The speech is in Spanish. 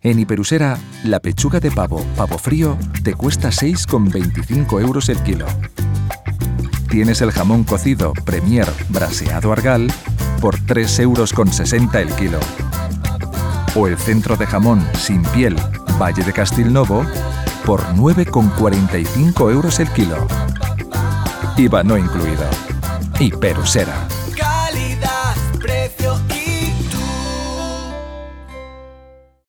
En Hiperusera, la pechuga de pavo frío te cuesta 6,25 € el kilo. Tienes el jamón cocido Premier braseado Argal por 3,60 € el kilo. O el centro de jamón sin piel Valle de Castilnovo por 9,45 € el kilo. IVA no incluido. Hiperusera.